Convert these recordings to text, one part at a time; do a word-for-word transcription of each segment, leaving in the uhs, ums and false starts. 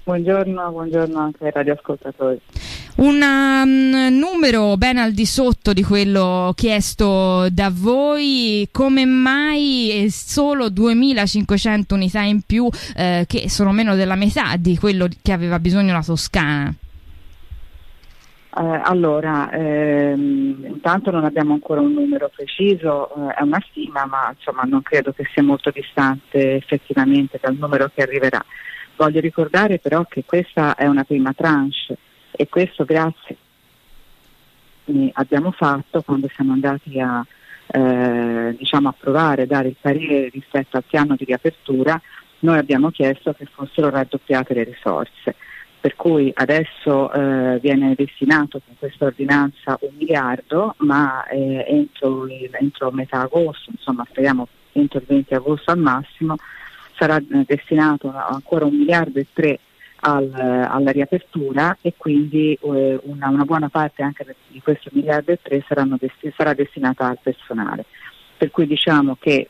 Buongiorno, buongiorno anche ai radioascoltatori. Un um, numero ben al di sotto di quello chiesto da voi, come mai solo duemilacinquecento unità in più, eh, che sono meno della metà di quello che aveva bisogno la Toscana? Eh, allora, ehm, intanto non abbiamo ancora un numero preciso, eh, è una stima, ma insomma non credo che sia molto distante effettivamente dal numero che arriverà. Voglio ricordare però che questa è una prima tranche e questo grazie abbiamo fatto quando siamo andati a eh, diciamo approvare, dare il parere rispetto al piano di riapertura. Noi abbiamo chiesto che fossero raddoppiate le risorse, per cui adesso eh, viene destinato con questa ordinanza un miliardo, ma eh, entro, il, entro metà agosto, insomma speriamo entro il venti agosto al massimo, sarà eh, destinato ancora un miliardo e tre al, alla riapertura, e quindi eh, una, una buona parte anche di questo miliardo e tre saranno desti- sarà destinata al personale. Per cui diciamo che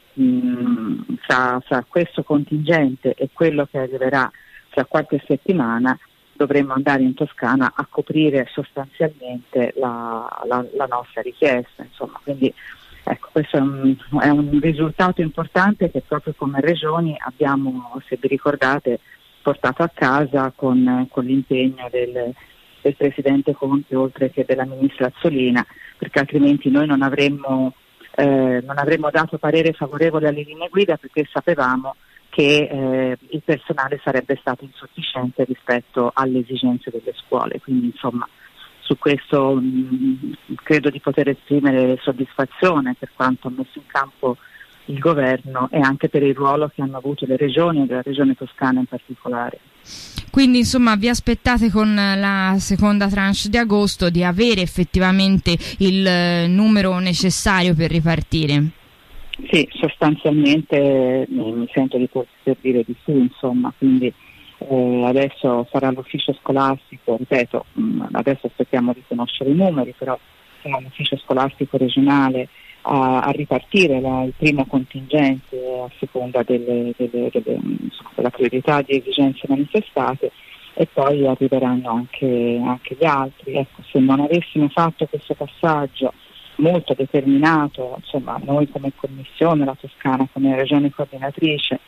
mh, fra, fra questo contingente e quello che arriverà fra qualche settimana dovremmo andare in Toscana a coprire sostanzialmente la, la, la nostra richiesta. Insomma, quindi ecco, questo è un, è un risultato importante che proprio come regioni abbiamo, se vi ricordate, portato a casa con, con l'impegno del, del Presidente Conte oltre che della Ministra Azzolina, perché altrimenti noi non avremmo, eh, non avremmo dato parere favorevole alle linee guida, perché sapevamo che eh, il personale sarebbe stato insufficiente rispetto alle esigenze delle scuole. Quindi insomma su questo mh, credo di poter esprimere soddisfazione per quanto ha messo in campo il governo e anche per il ruolo che hanno avuto le regioni e la regione toscana in particolare. Quindi insomma vi aspettate con la seconda tranche di agosto di avere effettivamente il eh, numero necessario per ripartire? Sì, sostanzialmente mi sento di poter dire di sì, insomma, quindi eh, adesso sarà l'ufficio scolastico, ripeto, mh, adesso aspettiamo di conoscere i numeri, però sarà l'ufficio scolastico regionale a, a ripartire la, il primo contingente a seconda delle, delle, delle, insomma, della priorità di esigenze manifestate, e poi arriveranno anche, anche gli altri. Ecco, se non avessimo fatto questo passaggio molto determinato, insomma noi come Commissione, la Toscana come Regione coordinatrice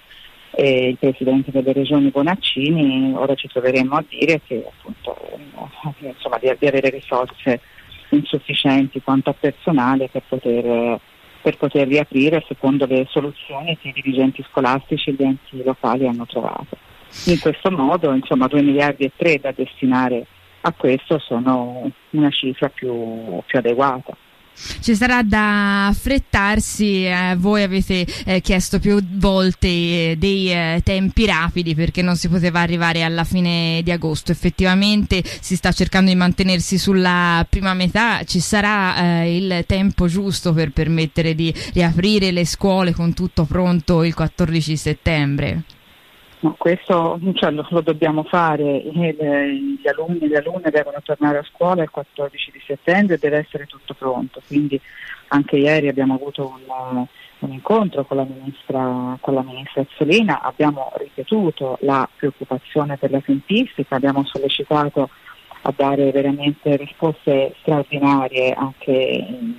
e il Presidente delle Regioni Bonaccini, ora ci troveremo a dire che appunto insomma di, di avere risorse insufficienti quanto a personale per poter, per poter riaprire secondo le soluzioni che i dirigenti scolastici e gli enti locali hanno trovato. In questo modo insomma due miliardi e tre da destinare a questo sono una cifra più, più adeguata. Ci sarà da affrettarsi, eh, voi avete eh, chiesto più volte eh, dei eh, tempi rapidi perché non si poteva arrivare alla fine di agosto. Effettivamente si sta cercando di mantenersi sulla prima metà, ci sarà eh, il tempo giusto per permettere di riaprire le scuole con tutto pronto il quattordici settembre? No, questo cioè, lo, lo dobbiamo fare, gli alunni e le alunne devono tornare a scuola il quattordici di settembre e deve essere tutto pronto, quindi anche ieri abbiamo avuto un, un incontro con la ministra, con la ministra Azzolina, abbiamo ripetuto la preoccupazione per la tempistica, abbiamo sollecitato a dare veramente risposte straordinarie anche in,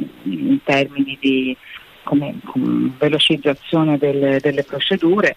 in termini di come, come velocizzazione delle, delle procedure.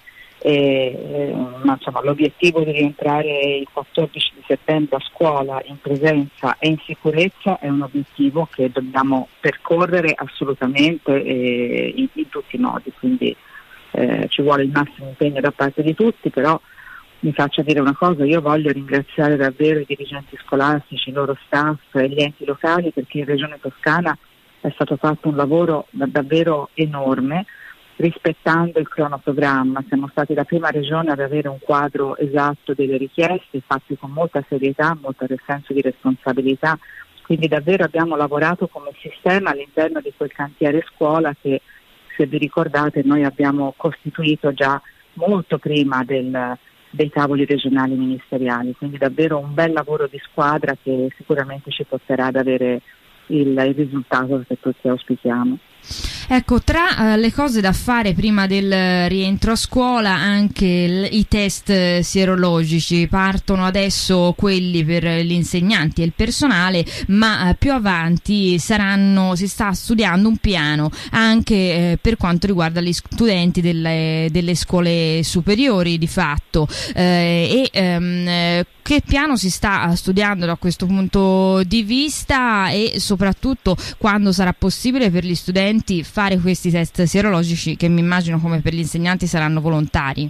E, ma insomma l'obiettivo di rientrare il quattordici di settembre a scuola in presenza e in sicurezza è un obiettivo che dobbiamo percorrere assolutamente e in, in tutti i modi, quindi eh, ci vuole il massimo impegno da parte di tutti, però mi faccio dire una cosa, io voglio ringraziare davvero i dirigenti scolastici, i loro staff e gli enti locali, perché in Regione Toscana è stato fatto un lavoro davvero enorme rispettando il cronoprogramma. Siamo stati la prima regione ad avere un quadro esatto delle richieste, fatti con molta serietà, molto senso di responsabilità, quindi davvero abbiamo lavorato come sistema all'interno di quel cantiere scuola che, se vi ricordate, noi abbiamo costituito già molto prima del, dei tavoli regionali ministeriali, quindi davvero un bel lavoro di squadra che sicuramente ci porterà ad avere il, il risultato che tutti auspichiamo. Ecco, tra uh, le cose da fare prima del rientro a scuola anche l- i test sierologici. Partono adesso quelli per gli insegnanti e il personale, ma uh, più avanti saranno, si sta studiando un piano anche eh, per quanto riguarda gli studenti delle, delle scuole superiori di fatto. Eh, e um, che piano si sta studiando da questo punto di vista, e soprattutto quando sarà possibile per gli studenti fare questi test sierologici, che mi immagino come per gli insegnanti saranno volontari?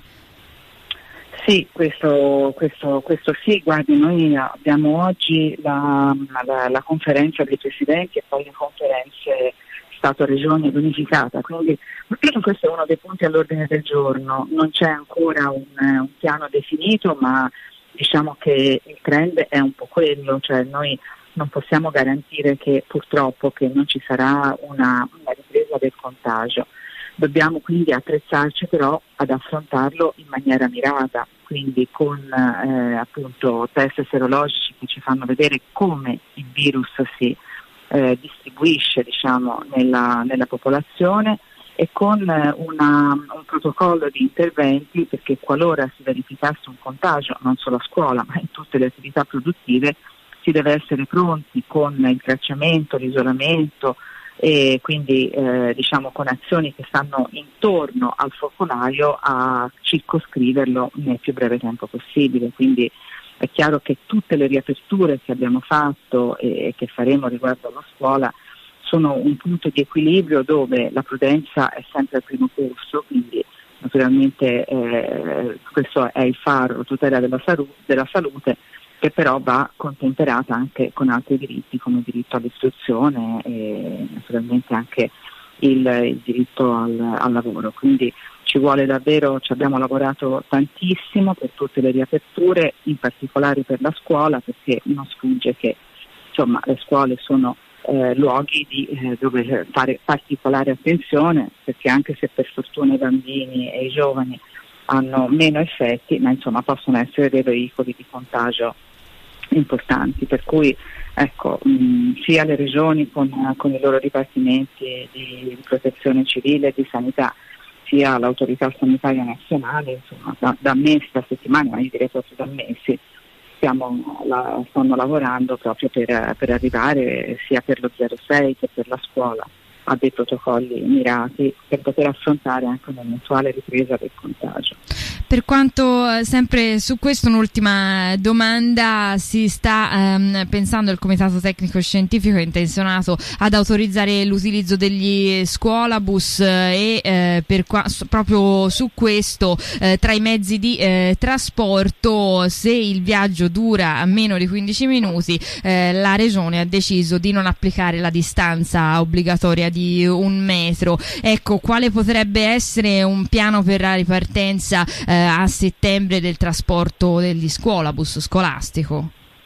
Sì, questo, questo, questo sì, guardi, noi abbiamo oggi la, la, la conferenza dei presidenti e poi le conferenze Stato-Regione unificata, quindi questo è uno dei punti all'ordine del giorno. Non c'è ancora un, un piano definito, ma diciamo che il trend è un po' quello, cioè noi non possiamo garantire che purtroppo che non ci sarà una, una ripresa del contagio. Dobbiamo quindi attrezzarci però ad affrontarlo in maniera mirata, quindi con eh, appunto test serologici che ci fanno vedere come il virus si eh, distribuisce, diciamo, nella, nella popolazione, e con una, un protocollo di interventi, perché qualora si verificasse un contagio non solo a scuola ma in tutte le attività produttive, si deve essere pronti con il tracciamento, l'isolamento, e quindi eh, diciamo con azioni che stanno intorno al focolaio a circoscriverlo nel più breve tempo possibile. Quindi è chiaro che tutte le riaperture che abbiamo fatto e che faremo riguardo alla scuola sono un punto di equilibrio dove la prudenza è sempre al primo posto, quindi naturalmente eh, questo è il faro, tutela della, salu- della salute, che però va contemperata anche con altri diritti come il diritto all'istruzione e naturalmente anche il, il diritto al, al lavoro. Quindi ci vuole davvero, ci abbiamo lavorato tantissimo per tutte le riaperture, in particolare per la scuola, perché non sfugge che insomma le scuole sono eh, luoghi di, eh, dove fare particolare attenzione, perché anche se per fortuna i bambini e i giovani hanno meno effetti, ma insomma possono essere dei veicoli di contagio importanti, per cui ecco mh, sia le regioni con, con i loro dipartimenti di, di protezione civile e di sanità, sia l'autorità sanitaria nazionale, insomma da, da mesi, da settimane, ma io direi proprio da mesi, stiamo, la, stanno lavorando proprio per, per arrivare sia per lo zero sei che per la scuola a dei protocolli mirati per poter affrontare anche un'eventuale ripresa del contagio. Per quanto, sempre su questo, un'ultima domanda, si sta ehm, pensando, il Comitato Tecnico Scientifico è intenzionato ad autorizzare l'utilizzo degli scuolabus e eh, per qua, proprio su questo eh, tra i mezzi di eh, trasporto, se il viaggio dura meno di quindici minuti, eh, la Regione ha deciso di non applicare la distanza obbligatoria di un metro. Ecco, quale potrebbe essere un piano per la ripartenza eh, a settembre del trasporto degli scuolabus scolastico?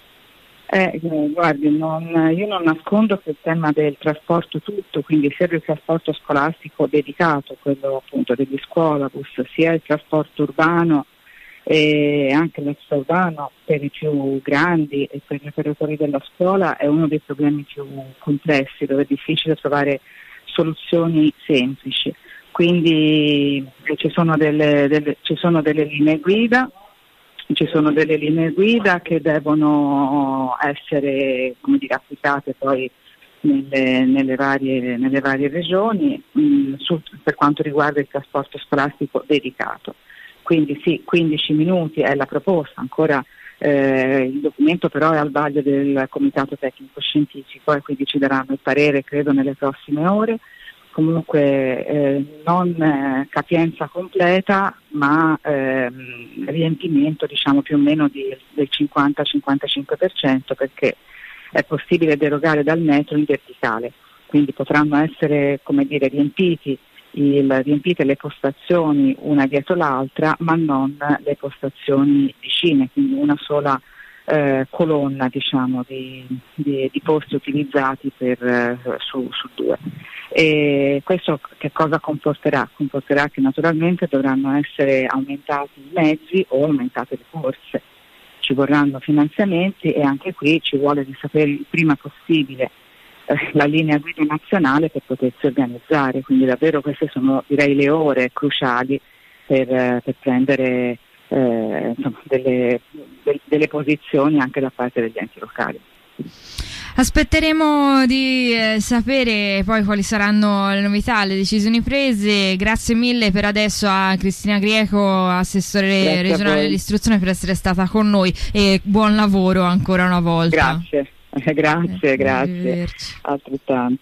Eh, guardi, non, io non nascondo che il tema del trasporto tutto, quindi sia il trasporto scolastico dedicato, quello appunto degli scuolabus, sia il trasporto urbano e anche l'extraurbano per i più grandi e per gli operatori della scuola è uno dei problemi più complessi, dove è difficile trovare soluzioni semplici. Quindi ci sono delle, delle, ci sono delle linee guida, ci sono delle linee guida che devono essere, come dire, applicate poi nelle, nelle, varie, nelle varie regioni mh, su, per quanto riguarda il trasporto scolastico dedicato. Quindi sì, quindici minuti è la proposta, ancora eh, il documento però è al vaglio del Comitato Tecnico Scientifico e quindi ci daranno il parere credo nelle prossime ore. Comunque eh, non eh, capienza completa, ma ehm, riempimento diciamo più o meno di, del cinquanta cinquantacinque per cento, perché è possibile derogare dal metro in verticale, quindi potranno essere, come dire, riempiti il, riempite le postazioni una dietro l'altra, ma non le postazioni vicine, quindi una sola eh, colonna diciamo di, di, di posti utilizzati per, eh, su, su due. E questo che cosa comporterà? Comporterà che naturalmente dovranno essere aumentati i mezzi o aumentate le corse, ci vorranno finanziamenti e anche qui ci vuole di sapere il prima possibile eh, la linea guida nazionale per potersi organizzare, quindi davvero queste sono, direi, le ore cruciali per, eh, per prendere eh, insomma, delle, de, delle posizioni anche da parte degli enti locali. Aspetteremo di eh, sapere poi quali saranno le novità, le decisioni prese. Grazie mille per adesso a Cristina Grieco, assessore Grazie regionale dell'istruzione, per essere stata con noi, e buon lavoro ancora una volta. Grazie, grazie, eh, grazie, altrettanto.